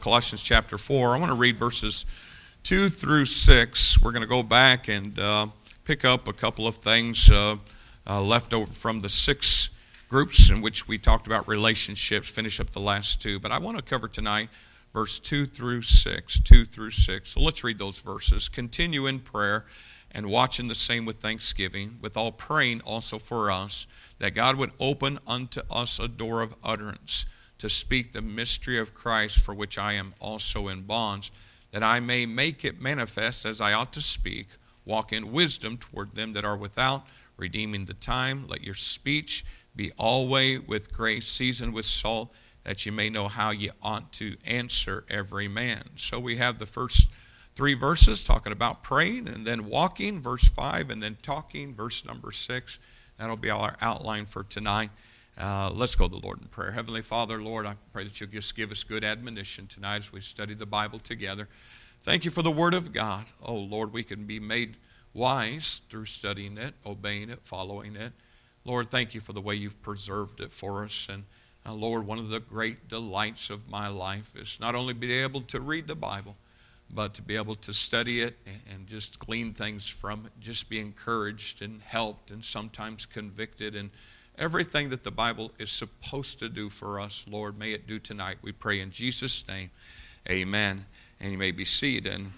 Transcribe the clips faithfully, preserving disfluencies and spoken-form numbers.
Colossians chapter four. I want to read verses two through six. We're going to go back and uh, pick up a couple of things uh, uh, left over from the six groups in which we talked about relationships, finish up the last two. But I want to cover tonight verse two through six, two through six. So let's read those verses. Continue in prayer and watching the same with thanksgiving, with all praying also for us, that God would open unto us a door of utterance, to speak the mystery of Christ, for which I am also in bonds, that I may make it manifest as I ought to speak, walk in wisdom toward them that are without, redeeming the time. Let your speech be always with grace, seasoned with salt, that you may know how ye ought to answer every man. So we have the first three verses talking about praying, and then walking, verse five, and then talking, verse number six. That'll be our outline for tonight. Uh, let's go to the Lord in prayer. Heavenly Father, Lord, I pray that you'll just give us good admonition tonight as we study the Bible together. Thank you for the Word of God. Oh, Lord, we can be made wise through studying it, obeying it, following it. Lord, thank you for the way you've preserved it for us. And uh, Lord, one of the great delights of my life is not only be able to read the Bible, but to be able to study it and, and just glean things from it, just be encouraged and helped and sometimes convicted, and everything that the Bible is supposed to do for us, Lord, may it do tonight. We pray in Jesus' name, amen. And you may be seated. And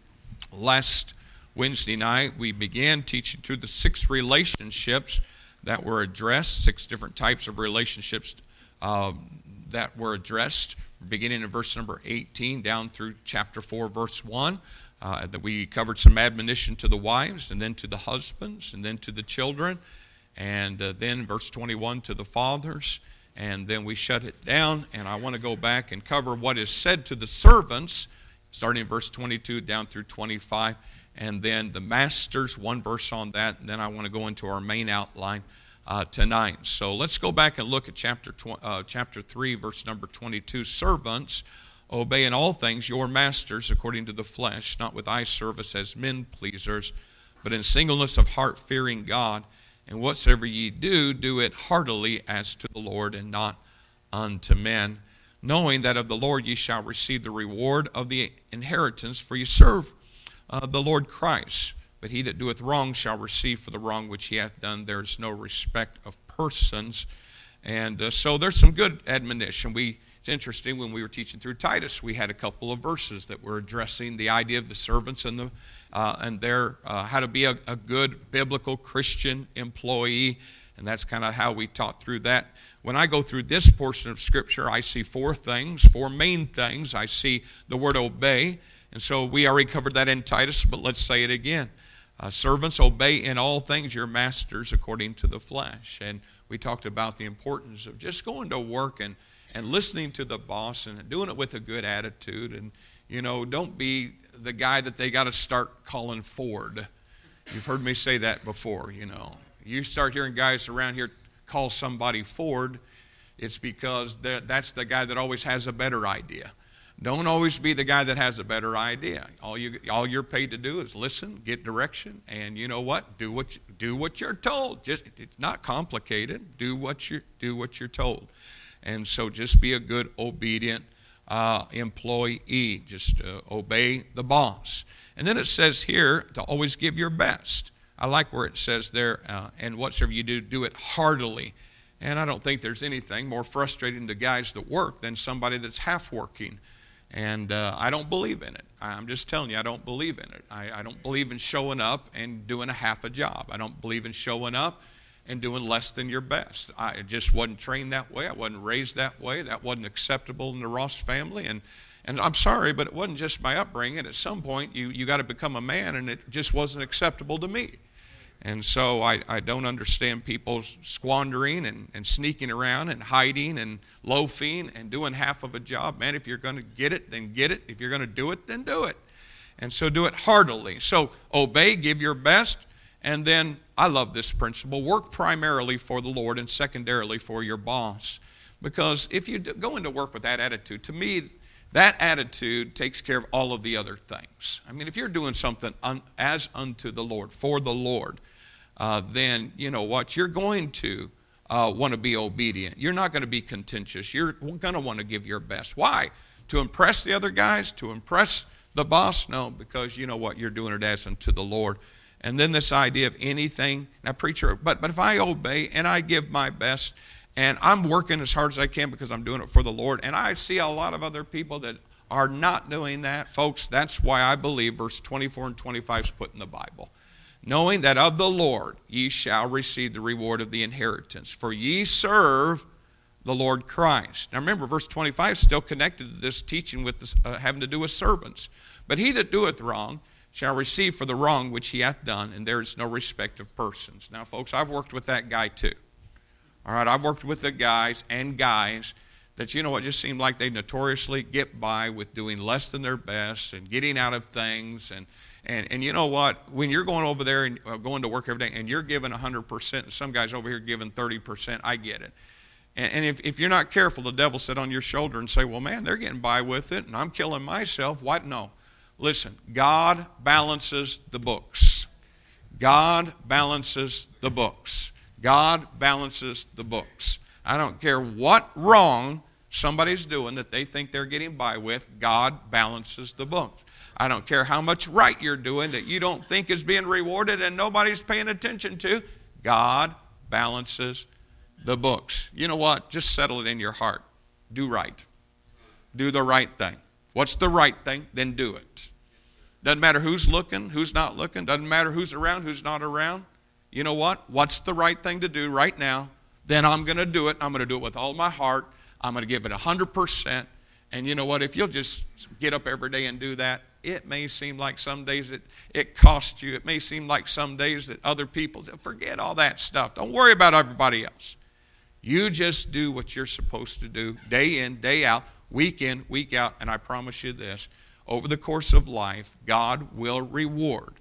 last Wednesday night, we began teaching through the six relationships that were addressed, six different types of relationships um, that were addressed, beginning in verse number eighteen down through chapter four, verse one. Uh, that we covered some admonition to the wives, and then to the husbands, and then to the children, and uh, then verse twenty-one to the fathers, and then we shut it down. And I want to go back and cover what is said to the servants, starting in verse twenty-two down through twenty-five, and then the masters, one verse on that, and then I want to go into our main outline uh, tonight. So let's go back and look at chapter tw- uh, chapter three, verse number twenty-two. Servants, obey in all things your masters according to the flesh, not with eye service as men pleasers, but in singleness of heart, fearing God. And whatsoever ye do, do it heartily as to the Lord, and not unto men, knowing that of the Lord ye shall receive the reward of the inheritance, for ye serve uh, the Lord Christ. But he that doeth wrong shall receive for the wrong which he hath done. There is no respect of persons. And uh, so there's some good admonition. We It's interesting, when we were teaching through Titus, we had a couple of verses that were addressing the idea of the servants and the uh, and their uh, how to be a, a good biblical Christian employee, and that's kind of how we taught through that. When I go through this portion of Scripture, I see four things, four main things. I see the word obey, and so we already covered that in Titus, but let's say it again. Uh, servants, obey in all things your masters according to the flesh. And we talked about the importance of just going to work and and listening to the boss and doing it with a good attitude. And, you know, don't be the guy that they got to start calling Ford. You've heard me say that before, you know. You start hearing guys around here call somebody Ford, it's because that's the guy that always has a better idea. Don't always be the guy that has a better idea. All you all you're paid to do is listen, get direction, and you know what? Do what you, do what you're told. Just it's not complicated. Do what you do what you're told. And so just be a good, obedient uh, employee. Just uh, obey the boss. And then it says here to always give your best. I like where it says there, uh, and whatsoever you do, do it heartily. And I don't think there's anything more frustrating to guys that work than somebody that's half working. And uh, I don't believe in it. I'm just telling you, I don't believe in it. I, I don't believe in showing up and doing a half a job. I don't believe in showing up and doing less than your best. I just wasn't trained that way. I wasn't raised that way. That wasn't acceptable in the Ross family. And and I'm sorry, but it wasn't just my upbringing. At some point, you, you got to become a man, and it just wasn't acceptable to me. And so I, I don't understand people squandering and, and sneaking around and hiding and loafing and doing half of a job. Man, if you're going to get it, then get it. If you're going to do it, then do it. And so do it heartily. So obey, give your best. And then, I love this principle, work primarily for the Lord and secondarily for your boss. Because if you go into work with that attitude, to me, that attitude takes care of all of the other things. I mean, if you're doing something un, as unto the Lord, for the Lord, uh, then, you know what, you're going to uh, want to be obedient. You're not going to be contentious. You're going to want to give your best. Why? To impress the other guys? To impress the boss? No, because you know what? You're doing it as unto the Lord. And then this idea of anything. Now, preacher, but, but if I obey and I give my best and I'm working as hard as I can because I'm doing it for the Lord, and I see a lot of other people that are not doing that, folks, that's why I believe verse twenty-four and twenty-five is put in the Bible. Knowing that of the Lord ye shall receive the reward of the inheritance, for ye serve the Lord Christ. Now remember, verse twenty-five is still connected to this teaching with this, uh, having to do with servants. But he that doeth wrong shall receive for the wrong which he hath done, and there is no respect of persons. Now, folks, I've worked with that guy too. All right, I've worked with the guys and guys that, you know what, just seem like they notoriously get by with doing less than their best and getting out of things. And, and, and you know what, when you're going over there and uh, going to work every day and you're giving one hundred percent and some guys over here giving thirty percent, I get it. And, and if, if you're not careful, the devil sit on your shoulder and say, well, man, they're getting by with it and I'm killing myself. What? No. Listen, God balances the books. God balances the books. God balances the books. I don't care what wrong somebody's doing that they think they're getting by with, God balances the books. I don't care how much right you're doing that you don't think is being rewarded and nobody's paying attention to, God balances the books. You know what? Just settle it in your heart. Do right. Do the right thing. What's the right thing? Then do it. Doesn't matter who's looking, who's not looking. Doesn't matter who's around, who's not around. You know what? What's the right thing to do right now? Then I'm going to do it. I'm going to do it with all my heart. I'm going to give it one hundred percent. And you know what? If you'll just get up every day and do that, it may seem like some days it, it costs you. It may seem like some days that other people, forget all that stuff. Don't worry about everybody else. You just do what you're supposed to do day in, day out, week in, week out. And I promise you this, over the course of life, God will reward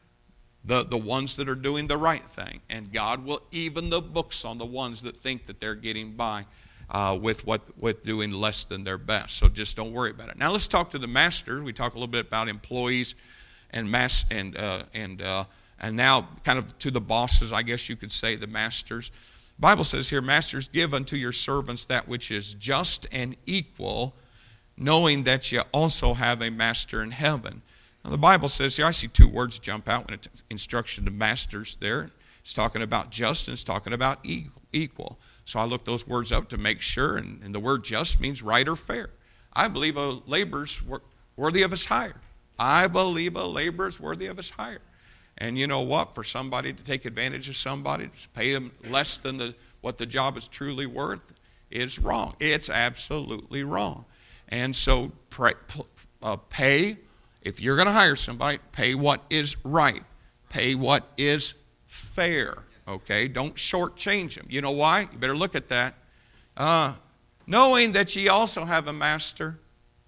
the, the ones that are doing the right thing. And God will even the books on the ones that think that they're getting by uh, with what with doing less than their best. So just don't worry about it. Now let's talk to the master. We talk a little bit about employees and mass and uh, and uh, and now kind of to the bosses, I guess you could say, the masters. The Bible says here, masters, give unto your servants that which is just and equal, knowing that you also have a master in heaven. Now the Bible says here, I see two words jump out when it's instruction to masters there. It's talking about just and it's talking about equal. So I looked those words up to make sure, and, and the word just means right or fair. I believe a laborer's worthy of his hire. I believe a laborer's worthy of his hire. And you know what? For somebody to take advantage of somebody, to pay them less than the, what the job is truly worth, is wrong. It's absolutely wrong. And so pray, uh, pay, if you're going to hire somebody, pay what is right. Pay what is fair. Okay? Don't shortchange them. You know why? You better look at that. Uh, knowing that ye also have a master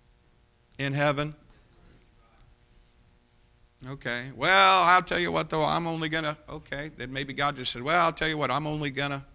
in heaven. Okay. Well, I'll tell you what, though, I'm only going to, okay. Then maybe God just said, well, I'll tell you what, I'm only going to.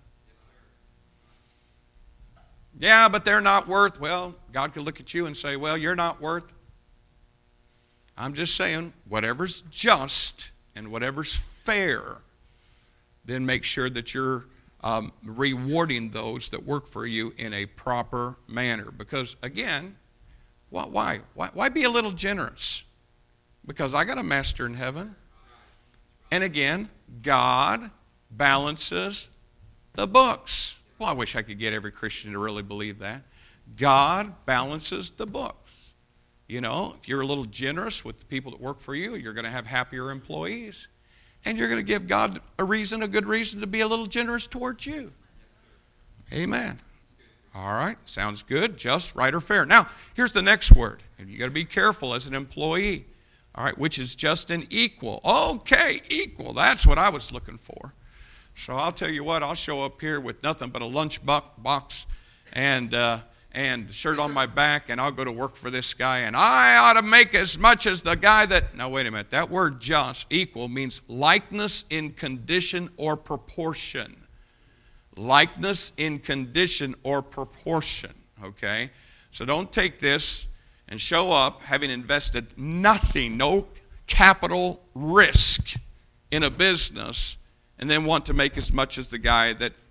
Yeah, but they're not worth. Well, God could look at you and say, well, you're not worth. I'm just saying, whatever's just and whatever's fair, then make sure that you're um, rewarding those that work for you in a proper manner. Because, again, why? Why, why be a little generous? Because I got a master in heaven. And again, God balances the books. Well, I wish I could get every Christian to really believe that. God balances the books. You know, if you're a little generous with the people that work for you, you're going to have happier employees. And you're going to give God a reason, a good reason to be a little generous towards you. Amen. All right, sounds good. Just, right, or fair. Now, here's the next word. And you got to be careful as an employee. All right, which is just and equal. Okay, equal. That's what I was looking for. So I'll tell you what, I'll show up here with nothing but a lunch box and uh, and shirt on my back, and I'll go to work for this guy, and I ought to make as much as the guy that... Now, wait a minute. That word just, equal, means likeness in condition or proportion. Likeness in condition or proportion, okay? So don't take this and show up having invested nothing, no capital risk in a business, and then want to make as much as the guy that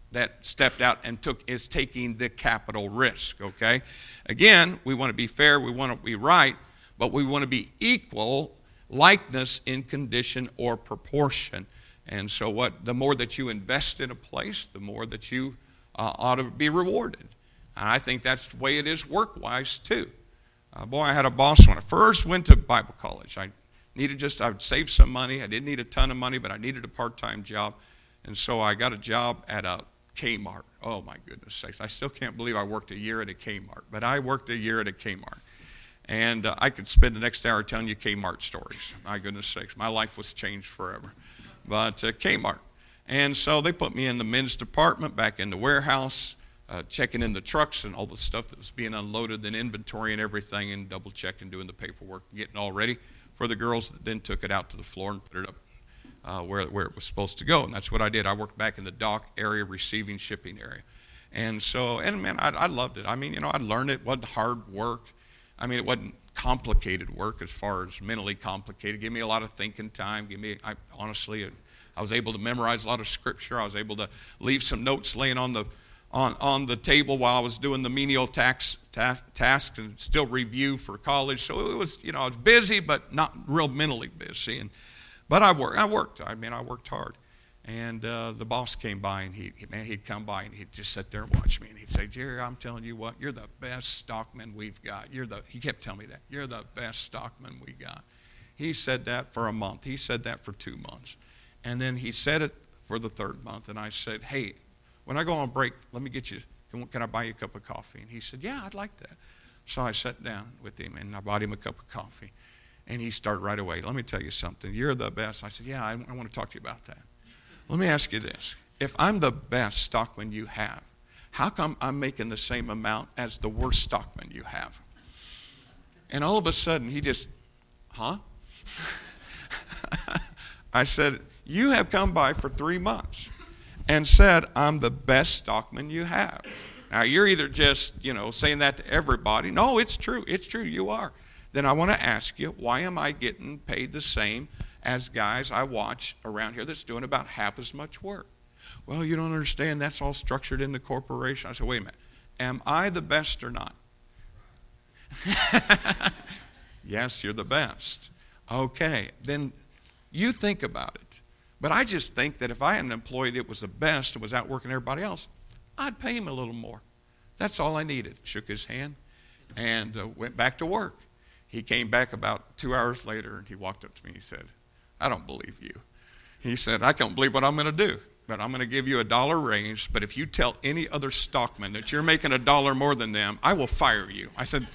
that stepped out and took is taking the capital risk, okay? Again, we want to be fair, we want to be right, but we want to be equal likeness in condition or proportion. And so what the more that you invest in a place, the more that you uh, ought to be rewarded. And I think that's the way it is work-wise too. Uh, boy, I had a boss when I first went to Bible college. I needed just, I would save some money. I didn't need a ton of money, but I needed a part-time job. And so I got a job at a Kmart. Oh my goodness sakes. I still can't believe I worked a year at a Kmart. But I worked a year at a Kmart. And uh, I could spend the next hour telling you Kmart stories. My goodness sakes. My life was changed forever. But uh, Kmart. And so they put me in the men's department, back in the warehouse, uh, checking in the trucks and all the stuff that was being unloaded, then inventory and everything, and double checking, doing the paperwork, getting all ready for the girls that then took it out to the floor and put it up uh, where, where it was supposed to go. And that's what I did. I worked back in the dock area, receiving, shipping area. And so, and man, I, I loved it. I mean, you know, I learned it. It wasn't hard work. I mean, it wasn't complicated work as far as mentally complicated. Give me a lot of thinking time. Give me, I, honestly, I was able to memorize a lot of scripture. I was able to leave some notes laying on the on, on the table while I was doing the menial tax, task, tasks and still review for college. So it was, you know, I was busy, but not real mentally busy. And but I worked. I worked. I mean, I worked hard. And uh, the boss came by, and he, man, he'd come by, and he'd just sit there and watch me. And he'd say, Jerry, I'm telling you what, you're the best stockman we've got. You're the. He kept telling me that. You're the best stockman we got. He said that for a month. He said that for two months. And then he said it for the third month. And I said, hey, when I go on break, let me get you, can, can I buy you a cup of coffee? And he said, yeah, I'd like that. So I sat down with him, and I bought him a cup of coffee. And he started right away. Let me tell you something. You're the best. I said, yeah, I, I want to talk to you about that. Let me ask you this. If I'm the best stockman you have, how come I'm making the same amount as the worst stockman you have? And all of a sudden, he just, huh? I said, you have come by for three months and said I'm the best stockman you have. Now, you're either just, you know, saying that to everybody. No, it's true. It's true. You are. Then I want to ask you, why am I getting paid the same as guys I watch around here that's doing about half as much work? Well, you don't understand. That's all structured in the corporation. I said, wait a minute. Am I the best or not? Yes, you're the best. Okay, then you think about it. But I just think that if I had an employee that was the best and was out working everybody else, I'd pay him a little more. That's all I needed. Shook his hand and uh, went back to work. He came back about two hours later, and he walked up to me and he said, I don't believe you. He said, I can't believe what I'm going to do, but I'm going to give you a dollar raise, but if you tell any other stockman that you're making a dollar more than them, I will fire you. I said,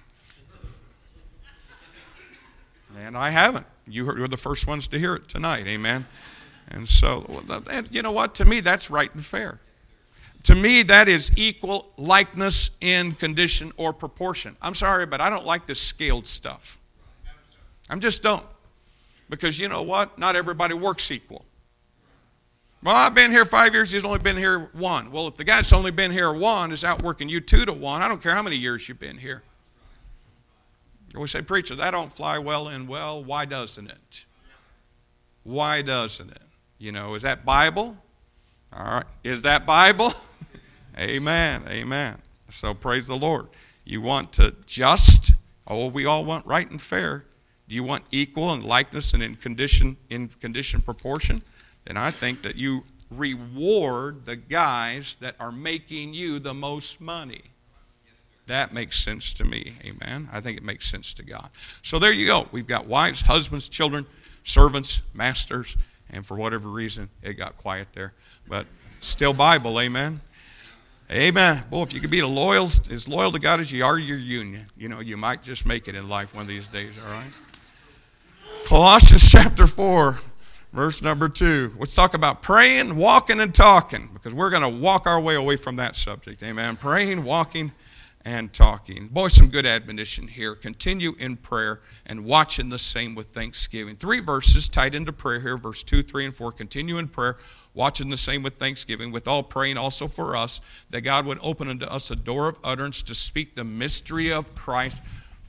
and I haven't. You were the first ones to hear it tonight, amen? And so, and you know what? To me, that's right and fair. To me, that is equal likeness in condition or proportion. I'm sorry, but I don't like this scaled stuff. I just don't. Because you know what? Not everybody works equal. Well, I've been here five years, he's only been here one. Well, if the guy that's only been here one is outworking you two to one, I don't care how many years you've been here. We say, preacher, that don't fly well in well. Why doesn't it? Why doesn't it? You know, is that Bible? All right. Is that Bible? Amen. Amen. So praise the Lord. You want to just, oh, we all want right and fair. Do you want equal in likeness and in condition, in condition proportion? Then I think that you reward the guys that are making you the most money. That makes sense to me, amen. I think it makes sense to God. So there you go. We've got wives, husbands, children, servants, masters, and for whatever reason, it got quiet there. But still Bible, amen. Amen. Boy, if you could be loyal, as loyal to God as you are your union, you know, you might just make it in life one of these days, all right? Colossians chapter four, verse number two. Let's talk about praying, walking, and talking, because we're going to walk our way away from that subject, amen. Praying, walking, and talking. Boy, some good admonition here. Continue in prayer and watching the same with thanksgiving. Three verses tied into prayer here, verse two, three, and four. Continue in prayer, watching the same with thanksgiving, with all praying also for us, that God would open unto us a door of utterance to speak the mystery of Christ,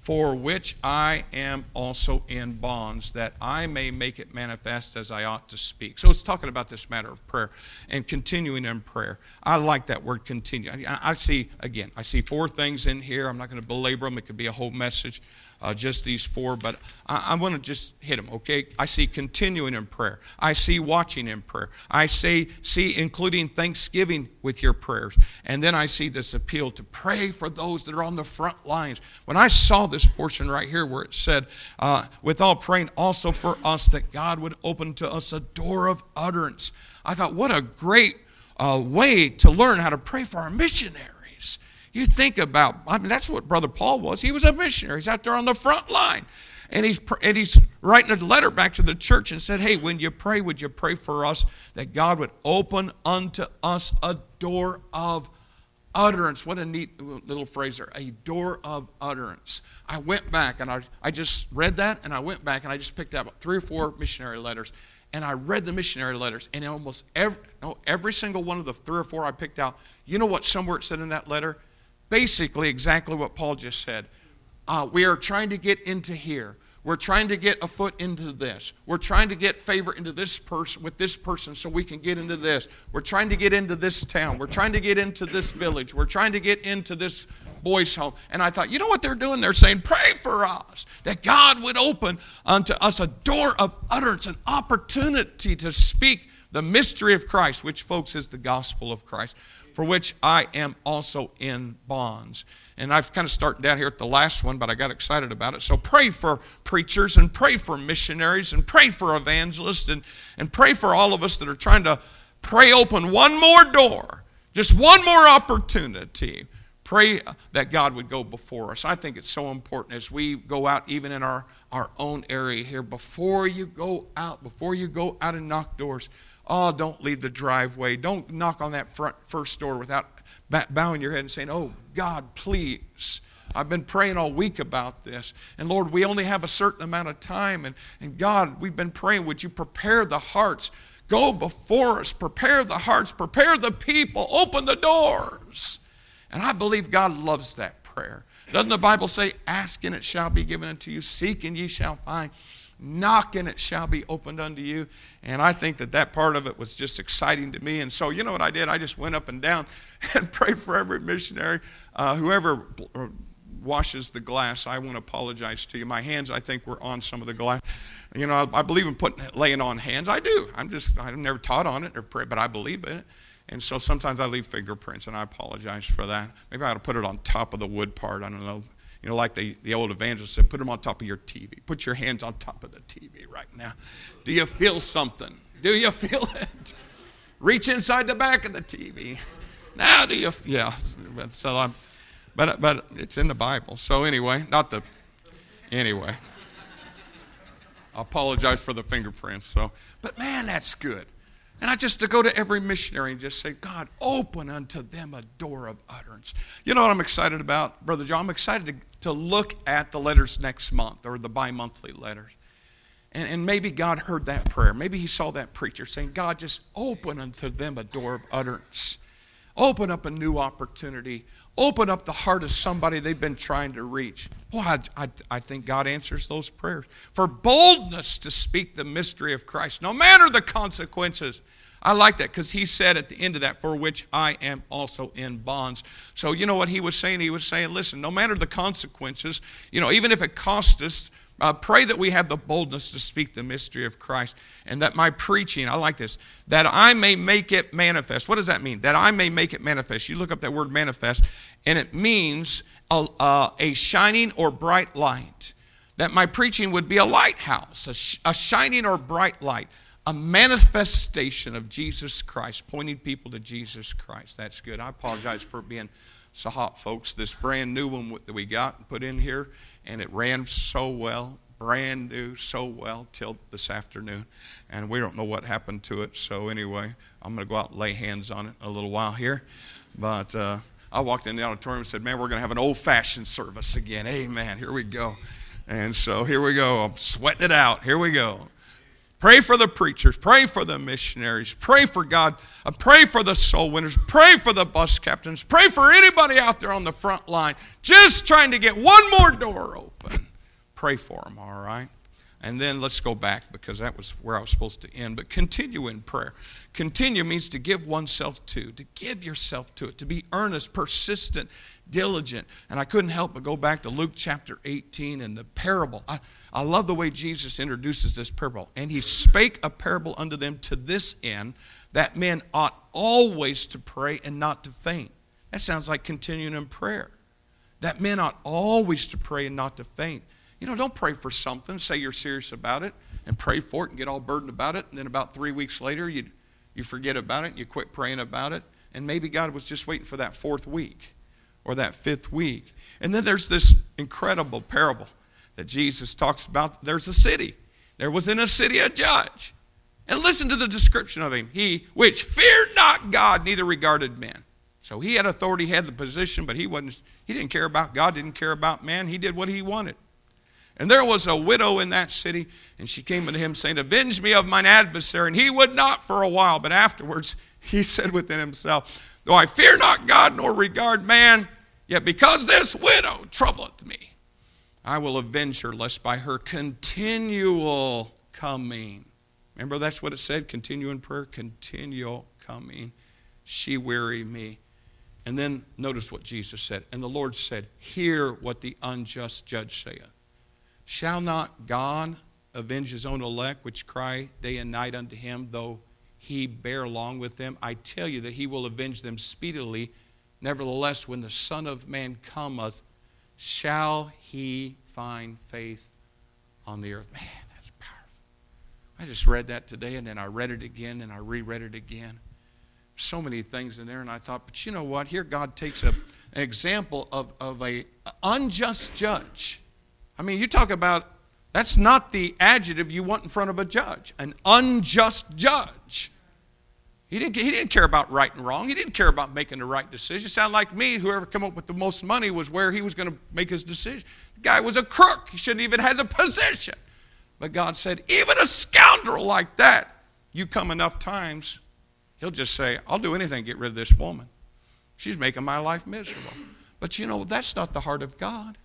for which I am also in bonds, that I may make it manifest as I ought to speak. So it's talking about this matter of prayer and continuing in prayer. I like that word continue. I, I see, again, I see four things in here. I'm not going to belabor them. It could be a whole message, uh, just these four, but I, I want to just hit them, okay? I see continuing in prayer. I see watching in prayer. I say, see including thanksgiving with your prayers. And then I see this appeal to pray for those that are on the front lines. When I saw this portion right here where it said, uh, with all praying also for us that God would open to us a door of utterance, I thought, what a great uh, way to learn how to pray for our missionaries. You think about, I mean, that's what Brother Paul was. He was a missionary. He's out there on the front line. And he's, and he's writing a letter back to the church and said, hey, when you pray, would you pray for us that God would open unto us a door of utterance. What a neat little phrase there, a door of utterance. I went back and I, I just read that, and I went back and I just picked out three or four missionary letters. And I read the missionary letters, and almost every, no, every single one of the three or four I picked out, you know what somewhere it said in that letter? Basically exactly what Paul just said. Uh, we are trying to get into here. We're trying to get a foot into this. We're trying to get favor into this person with this person so we can get into this. We're trying to get into this town. We're trying to get into this village. We're trying to get into this boys' home. And I thought, you know what they're doing? They're saying, pray for us, that God would open unto us a door of utterance, an opportunity to speak the mystery of Christ, which, folks, is the gospel of Christ, for which I am also in bonds. And I've kind of started down here at the last one, but I got excited about it. So pray for preachers and pray for missionaries and pray for evangelists and, and pray for all of us that are trying to pray open one more door, just one more opportunity. Pray that God would go before us. I think it's so important as we go out, even in our, our own area here, before you go out, before you go out and knock doors, oh, don't leave the driveway. Don't knock on that front first door without bowing your head and saying, oh, God, please. I've been praying all week about this. And Lord, we only have a certain amount of time. And, and God, we've been praying, would you prepare the hearts? Go before us. Prepare the hearts. Prepare the people. Open the doors. And I believe God loves that prayer. Doesn't the Bible say, ask and it shall be given unto you, seek and ye shall find, knock and it shall be opened unto you? And I think that that part of it was just exciting to me. And so, you know what I did? I just went up and down and prayed for every missionary. Uh, whoever washes the glass, I want to apologize to you. My hands, I think, were on some of the glass. You know, I, I believe in putting laying on hands. I do. I'm just, I've never taught on it or prayed, but I believe in it. And so sometimes I leave fingerprints, and I apologize for that. Maybe I ought to put it on top of the wood part. I don't know. You know, like the, the old evangelist said, put them on top of your T V. Put your hands on top of the T V right now. Do you feel something? Do you feel it? Reach inside the back of the T V. Now do you? Yeah. So I'm, but but it's in the Bible. So anyway, not the. Anyway, I apologize for the fingerprints. So, but man, that's good. And I just to go to every missionary and just say, God, open unto them a door of utterance. You know what I'm excited about, Brother John? I'm excited to, to look at the letters next month, or the bi-monthly letters. And, and maybe God heard that prayer. Maybe he saw that preacher saying, God, just open unto them a door of utterance. Open up a new opportunity. Open up the heart of somebody they've been trying to reach. Boy, I, I, I think God answers those prayers. For boldness to speak the mystery of Christ, no matter the consequences. I like that because he said at the end of that, for which I am also in bonds. So you know what he was saying? He was saying, listen, no matter the consequences, you know, even if it costs us, Uh, pray that we have the boldness to speak the mystery of Christ, and that my preaching, I like this, that I may make it manifest. What does that mean? That I may make it manifest. You look up that word manifest, and it means a, uh, a shining or bright light. That my preaching would be a lighthouse, a, sh- a shining or bright light, a manifestation of Jesus Christ, pointing people to Jesus Christ. That's good. I apologize for being so hot, folks. This brand new one that we got and put in here, and it ran so well, brand new, so well, till this afternoon. And we don't know what happened to it. So anyway, I'm going to go out and lay hands on it a little while here. But uh, I walked in the auditorium and said, man, we're going to have an old-fashioned service again. Amen. Here we go. And so here we go. I'm sweating it out. Here we go. Pray for the preachers. Pray for the missionaries. Pray for God. Uh, pray for the soul winners. Pray for the bus captains. Pray for anybody out there on the front line just trying to get one more door open. Pray for them, all right? And then let's go back because that was where I was supposed to end. But continue in prayer. Continue means to give oneself to, to give yourself to it, to be earnest, persistent, diligent. And I couldn't help but go back to Luke chapter eighteen and the parable. I, I love the way Jesus introduces this parable. And he spake a parable unto them to this end, that men ought always to pray and not to faint. That sounds like continuing in prayer. That men ought always to pray and not to faint. You know, don't pray for something, say you're serious about it, and pray for it and get all burdened about it, and then about three weeks later you you forget about it and you quit praying about it, and maybe God was just waiting for that fourth week or that fifth week. And then there's this incredible parable that Jesus talks about. There's a city. There was in a city a judge. And listen to the description of him. He which feared not God, neither regarded men. So he had authority, he had the position, but he wasn't. He didn't care about God, didn't care about man. He did what he wanted. And there was a widow in that city, and she came unto him, saying, Avenge me of mine adversary. And he would not for a while, but afterwards he said within himself, Though I fear not God nor regard man, yet because this widow troubleth me, I will avenge her, lest by her continual coming. Remember, that's what it said, continue in prayer, continual coming. She weary me. And then notice what Jesus said. And the Lord said, Hear what the unjust judge saith. Shall not God avenge his own elect, which cry day and night unto him, though he bear long with them? I tell you that he will avenge them speedily. Nevertheless, when the Son of Man cometh, shall he find faith on the earth? Man, that's powerful. I just read that today, and then I read it again, and I reread it again. So many things in there, and I thought, but you know what? Here God takes a, an example of, of an unjust judge. I mean, you talk about, that's not the adjective you want in front of a judge. An unjust judge. He didn't, he didn't care about right and wrong. He didn't care about making the right decision. It sounded like me, whoever came up with the most money was where he was going to make his decision. The guy was a crook. He shouldn't even have the position. But God said, even a scoundrel like that, you come enough times, he'll just say, I'll do anything to get rid of this woman. She's making my life miserable. But you know, that's not the heart of God.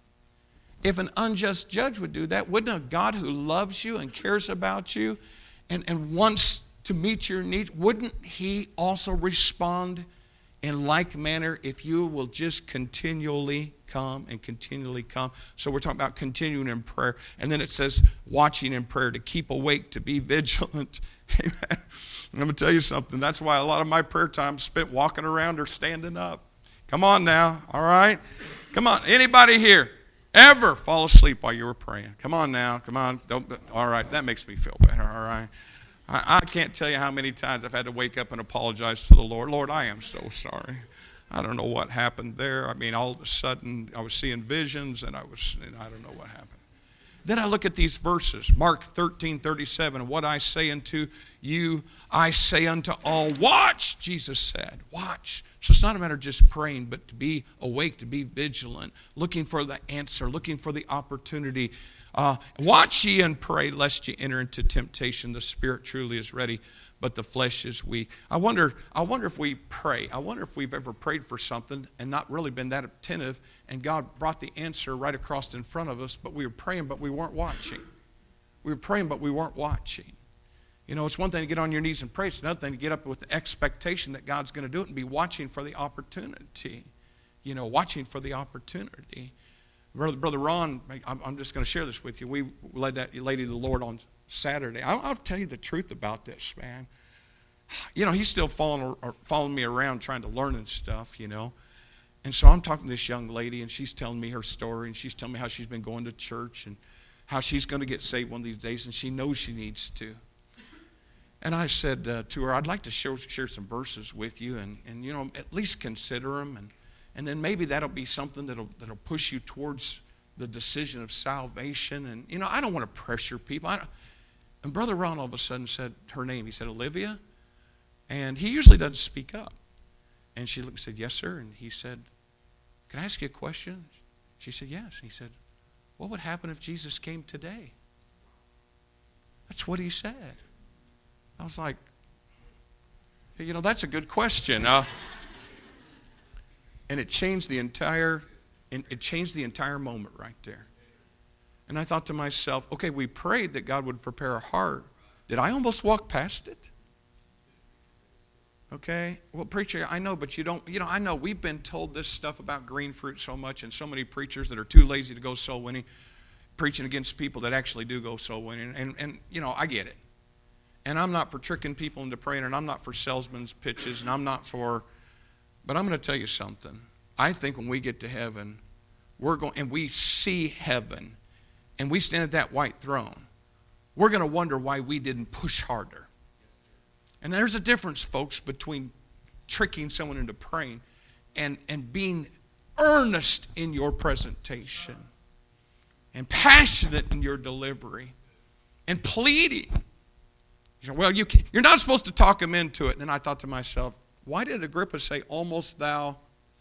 If an unjust judge would do that, wouldn't a God who loves you and cares about you and, and wants to meet your needs, wouldn't he also respond in like manner if you will just continually come and continually come? So we're talking about continuing in prayer. And then it says watching in prayer, to keep awake, to be vigilant. Amen. I'm going to tell you something. That's why a lot of my prayer time is spent walking around or standing up. Come on now, all right? Come on, anybody here ever fall asleep while you were praying? Come on now, come on. Don't, all right, that makes me feel better, all right? I, I can't tell you how many times I've had to wake up and apologize to the Lord. Lord, I am so sorry. I don't know what happened there. I mean, all of a sudden, I was seeing visions, and I was, and I don't know what happened. Then I look at these verses, Mark thirteen thirty-seven, what I say unto you, I say unto all. Watch, Jesus said, watch. So it's not a matter of just praying, but to be awake, to be vigilant, looking for the answer, looking for the opportunity. Uh, watch ye and pray, lest ye enter into temptation. The spirit truly is ready, but the flesh is weak. I wonder, I wonder if we pray. I wonder if we've ever prayed for something and not really been that attentive, and God brought the answer right across in front of us, but we were praying, but we weren't watching. We were praying, but we weren't watching. You know, it's one thing to get on your knees and pray. It's another thing to get up with the expectation that God's going to do it and be watching for the opportunity. You know, watching for the opportunity. Brother, Brother Ron, I'm just going to share this with you. We led that lady to the Lord on Saturday. I'll, I'll tell you the truth about this, man. You know, he's still following, following me around trying to learn and stuff, you know. And so I'm talking to this young lady, and she's telling me her story, and she's telling me how she's been going to church and how she's going to get saved one of these days, and she knows she needs to. And I said uh, to her, I'd like to share, share some verses with you and, and, you know, at least consider them. And, and then maybe that'll be something that'll, that'll push you towards the decision of salvation. And, you know, I don't want to pressure people. I don't, and Brother Ron all of a sudden said her name. He said, Olivia. And he usually doesn't speak up. And she looked and said, yes, sir. And he said, can I ask you a question? She said, yes. He said, what would happen if Jesus came today? That's what he said. I was like, you know, that's a good question. Uh, and it changed the entire, it changed the entire moment right there. And I thought to myself, okay, we prayed that God would prepare our heart. Did I almost walk past it? Okay, well, preacher, I know, but you don't, you know, I know we've been told this stuff about green fruit so much, and so many preachers that are too lazy to go soul winning, preaching against people that actually do go soul winning, and, and you know, I get it. And I'm not for tricking people into praying, and I'm not for salesman's pitches, and I'm not for, but I'm going to tell you something. I think when we get to heaven, we're going, and we see heaven, and we stand at that white throne, we're going to wonder why we didn't push harder. And there's a difference, folks, between tricking someone into praying and, and being earnest in your presentation and passionate in your delivery and pleading. You know, well, you can, you're not supposed to talk them into it. And I thought to myself, why did Agrippa say, almost thou?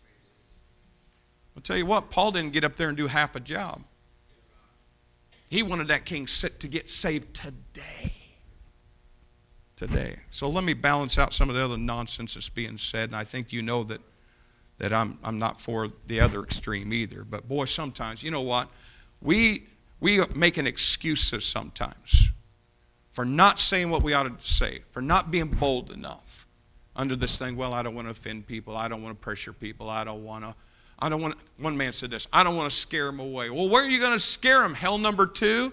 I'll tell you what, Paul didn't get up there and do half a job. He wanted that king to get saved today. Today. So let me balance out some of the other nonsense that's being said, and I think you know that that I'm I'm not for the other extreme either. But boy, sometimes, you know what? We we make an excuses sometimes for not saying what we ought to say, for not being bold enough under this thing. Well, I don't want to offend people. I don't want to pressure people. I don't want to. I don't want. One man said this. I don't want to scare them away. Well, where are you going to scare them? Hell number two.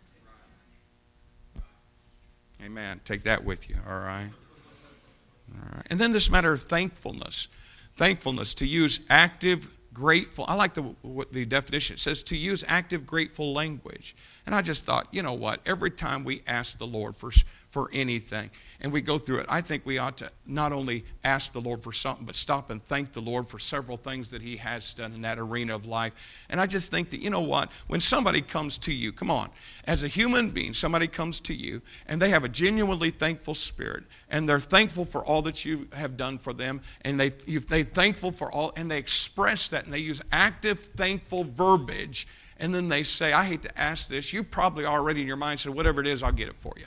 Amen. Take that with you, all right? All right. And then this matter of thankfulness. Thankfulness, to use active, grateful. I like the, what the definition. It says to use active, grateful language. And I just thought, you know what? Every time we ask the Lord for, for anything and we go through it, I think we ought to not only ask the Lord for something, but stop and thank the Lord for several things that he has done in that arena of life. And I just think that, you know what? When somebody comes to you, come on, as a human being, somebody comes to you and they have a genuinely thankful spirit and they're thankful for all that you have done for them, and they, they're thankful for all, and they express that, and they use active, thankful verbiage. And then they say, I hate to ask this. You probably already in your mind said, whatever it is, I'll get it for you.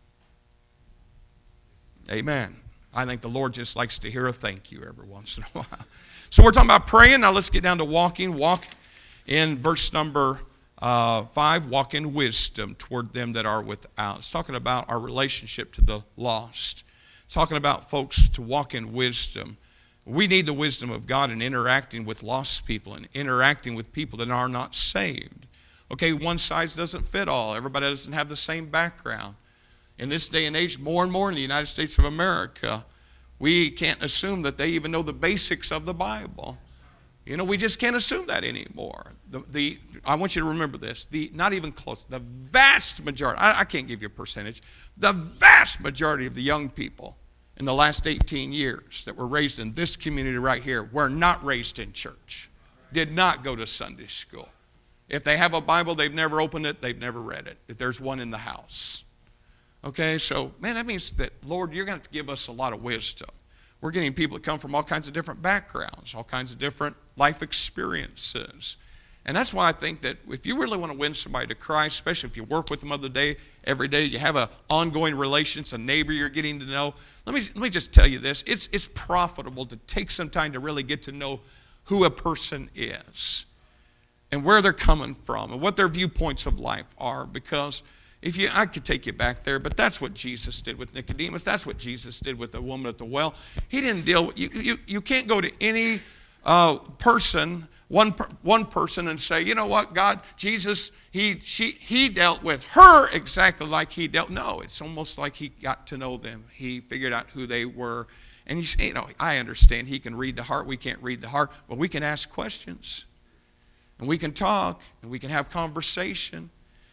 Amen. I think the Lord just likes to hear a thank you every once in a while. So we're talking about praying. Now let's get down to walking. Walk in verse number uh, five. Walk in wisdom toward them that are without. It's talking about our relationship to the lost. It's talking about folks to walk in wisdom. We need the wisdom of God in interacting with lost people and interacting with people that are not saved. Okay, one size doesn't fit all. Everybody doesn't have the same background. In this day and age, more and more in the United States of America, we can't assume that they even know the basics of the Bible. You know, we just can't assume that anymore. The, the I want you to remember this. The not even close. The vast majority, I, I can't give you a percentage, the vast majority of the young people in the last eighteen years that were raised in this community right here were not raised in church, did not go to Sunday school. If they have a Bible, they've never opened it, they've never read it. If there's one in the house. Okay, so, man, that means that, Lord, you're going to have to give us a lot of wisdom. We're getting people that come from all kinds of different backgrounds, all kinds of different life experiences. And that's why I think that if you really want to win somebody to Christ, especially if you work with them other day, every day, you have an ongoing relationship, a neighbor you're getting to know. Let me let me just tell you this. It's it's profitable to take some time to really get to know who a person is and where they're coming from and what their viewpoints of life are. Because if you, I could take you back there, but that's what Jesus did with Nicodemus. That's what Jesus did with the woman at the well. He didn't deal with, you, you, you can't go to any uh, person, one one person and say, you know what, God, Jesus, he she he dealt with her exactly like he dealt. No, it's almost like he got to know them. He figured out who they were. And you, you know, I understand he can read the heart. We can't read the heart, but we can ask questions. And we can talk, and we can have conversation.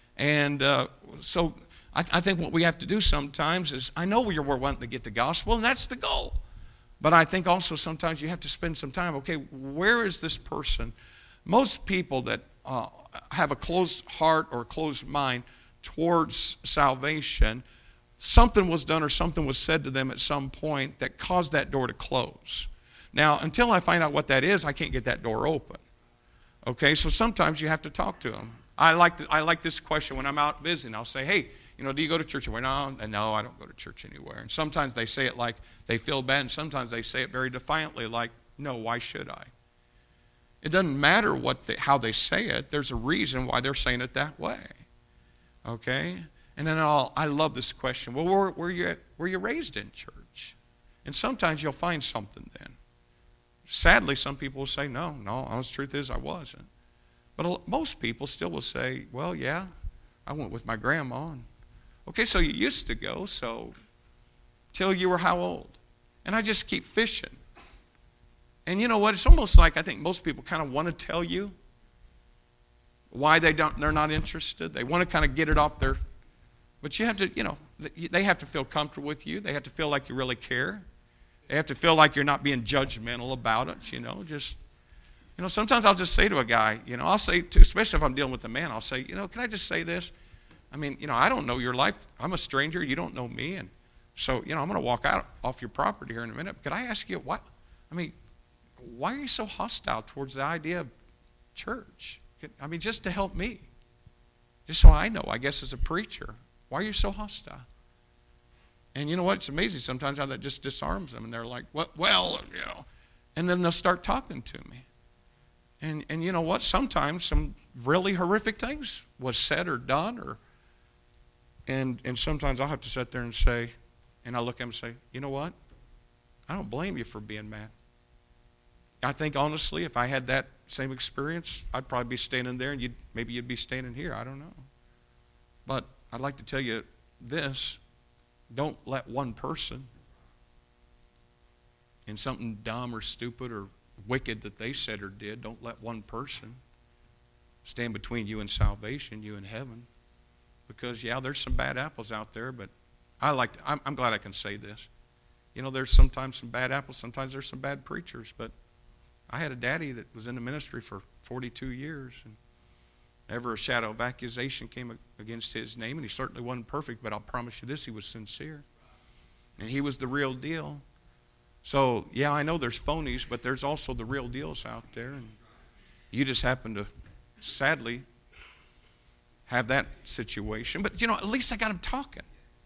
And uh, so I, I think what we have to do sometimes is, I know we're wanting to get the gospel, and that's the goal. But I think also sometimes you have to spend some time, okay, where is this person? Most people that uh, have a closed heart or a closed mind towards salvation, something was done or something was said to them at some point that caused that door to close. Now, until I find out what that is, I can't get that door open. Okay, so sometimes you have to talk to them. I like the, I like this question when I'm out visiting. I'll say, hey, you know, do you go to church anywhere? No, no, I don't go to church anywhere. And sometimes they say it like they feel bad, and sometimes they say it very defiantly like, no, why should I? It doesn't matter what they, how they say it. There's a reason why they're saying it that way. Okay? And then I'll, I love this question. Well, were, were, you, were you raised in church? And sometimes you'll find something then. Sadly, some people will say, no, no, honest truth is I wasn't. But most people still will say, well, yeah, I went with my grandma. And, okay, so you used to go, so till you were how old? And I just keep fishing. And you know what? It's almost like I think most people kind of want to tell you why they don't, they're not interested. They want to kind of get it off their, but you have to, you know, they have to feel comfortable with you. They have to feel like you really care. They have to feel like you're not being judgmental about it, you know, just, you know, sometimes I'll just say to a guy, you know, I'll say, to, especially if I'm dealing with a man, I'll say, you know, can I just say this? I mean, you know, I don't know your life. I'm a stranger. You don't know me. And so, you know, I'm going to walk out off your property here in a minute. Could I ask you what, I mean, why are you so hostile towards the idea of church? I mean, just to help me. Just so I know, I guess, as a preacher. Why are you so hostile? And you know what? It's amazing sometimes how that just disarms them. And they're like, well, well, you know. And then they'll start talking to me. And and you know what? Sometimes some really horrific things was said or done. or And, and sometimes I'll have to sit there and say, and I'll look at them and say, you know what? I don't blame you for being mad. I think, honestly, if I had that same experience, I'd probably be standing there and you'd, maybe you'd be standing here. I don't know. But I'd like to tell you this. Don't let one person in something dumb or stupid or wicked that they said or did, don't let one person stand between you and salvation, you and heaven. Because, yeah, there's some bad apples out there, but I like to, I'm, I'm glad I can say this. You know, there's sometimes some bad apples, sometimes there's some bad preachers, but I had a daddy that was in the ministry for forty-two years, and never a shadow of accusation came against his name, and he certainly wasn't perfect, but I'll promise you this, he was sincere. And he was the real deal. So, yeah, I know there's phonies, but there's also the real deals out there, and you just happen to, sadly, have that situation. But, you know, at least I got them talking.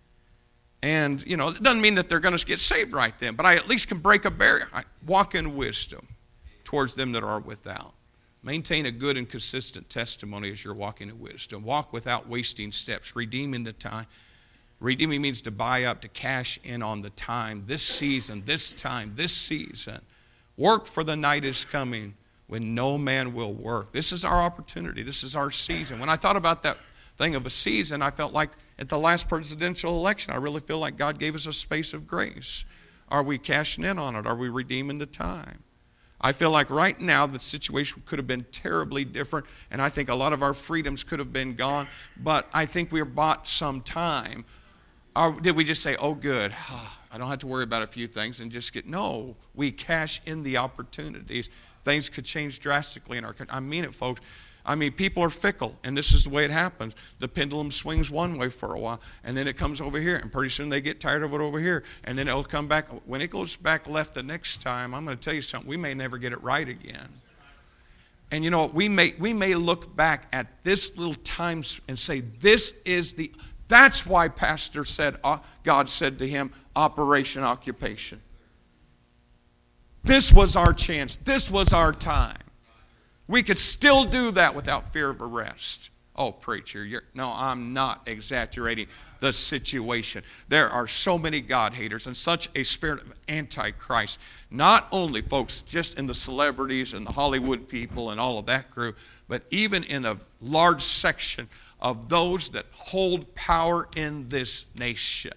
And, you know, it doesn't mean that they're going to get saved right then, but I at least can break a barrier. I walk in wisdom towards them that are without. Maintain a good and consistent testimony as you're walking in wisdom. Walk without wasting steps, redeeming the time. Redeeming means to buy up, to cash in on the time, this season, this time, this season. Work, for the night is coming when no man will work. This is our opportunity. This is our season. When I thought about that thing of a season, I felt like at the last presidential election, I really feel like God gave us a space of grace. Are we cashing in on it? Are we redeeming the time? I feel like right now the situation could have been terribly different, and I think a lot of our freedoms could have been gone, but I think we bought some time. Or did we just say, oh, good, I don't have to worry about a few things and just get, no, we cash in the opportunities. Things could change drastically in our country. I mean it, folks. I mean, people are fickle, and this is the way it happens. The pendulum swings one way for a while, and then it comes over here, and pretty soon they get tired of it over here, and then it'll come back. When it goes back left the next time, I'm going to tell you something, we may never get it right again. And you know, we may, we may look back at this little time and say, this is the, that's why Pastor said, uh, God said to him, Operation Occupation. This was our chance. This was our time. We could still do that without fear of arrest. Oh, preacher, you're, no, I'm not exaggerating the situation. There are so many God haters and such a spirit of antichrist. Not only, folks, just in the celebrities and the Hollywood people and all of that group, but even in a large section of those that hold power in this nation.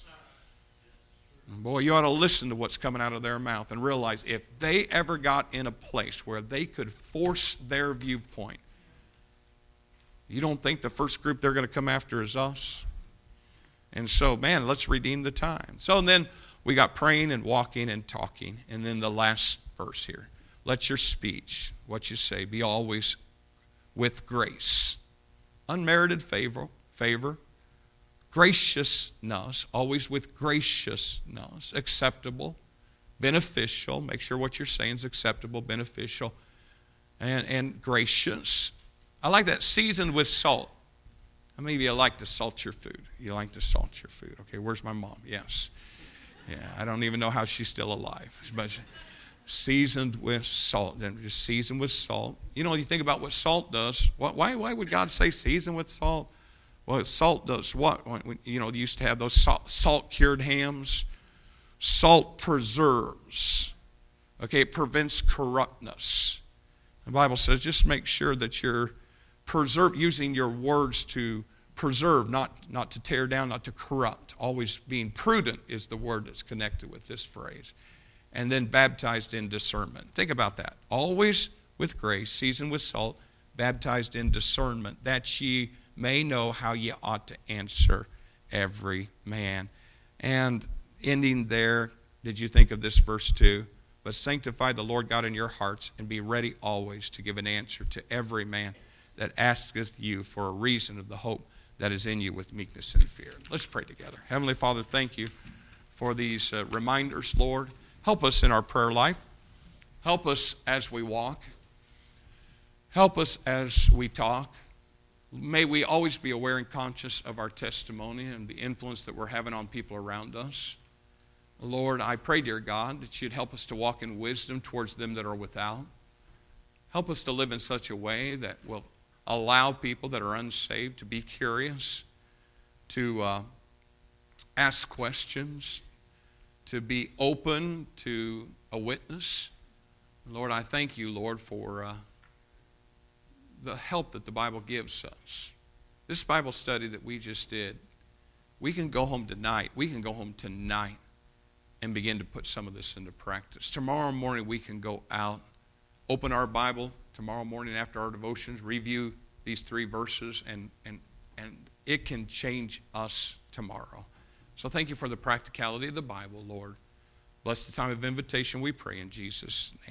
Boy, you ought to listen to what's coming out of their mouth and realize if they ever got in a place where they could force their viewpoint, you don't think the first group they're going to come after is us? And so, man, let's redeem the time. So then we got praying and walking and talking. And then the last verse here. Let your speech, what you say, be always with grace. Unmerited favor, favor. Graciousness, always with graciousness, acceptable, beneficial. Make sure what you're saying is acceptable, beneficial, and, and gracious. I like that, seasoned with salt. How many of you like to salt your food? You like to salt your food. Okay, where's my mom? Yes. Yeah, I don't even know how she's still alive. But seasoned with salt. Just seasoned with salt. You know, you think about what salt does. Why, why would God say seasoned with salt? Well, salt does what? You know, they used to have those salt, salt-cured hams. Salt preserves. Okay, it prevents corruptness. The Bible says just make sure that you're preserve, using your words to preserve, not, not to tear down, not to corrupt. Always being prudent is the word that's connected with this phrase. And then baptized in discernment. Think about that. Always with grace, seasoned with salt, baptized in discernment, that ye may know how ye ought to answer every man. And ending there, did you think of this verse two? But sanctify the Lord God in your hearts, and be ready always to give an answer to every man that asketh you for a reason of the hope that is in you with meekness and fear. Let's pray together. Heavenly Father, thank you for these uh, reminders, Lord. Help us in our prayer life. Help us as we walk. Help us as we talk. May we always be aware and conscious of our testimony and the influence that we're having on people around us. Lord, I pray, dear God, that you'd help us to walk in wisdom towards them that are without. Help us to live in such a way that will allow people that are unsaved to be curious, to uh, ask questions, to be open to a witness. Lord, I thank you, Lord, for uh, the help that the Bible gives us. This Bible study that we just did, we can go home tonight. We can go home tonight and begin to put some of this into practice. Tomorrow morning we can go out, open our Bible tomorrow morning after our devotions, review these three verses, and, and, and it can change us tomorrow. So thank you for the practicality of the Bible, Lord. Bless the time of invitation, we pray in Jesus' name.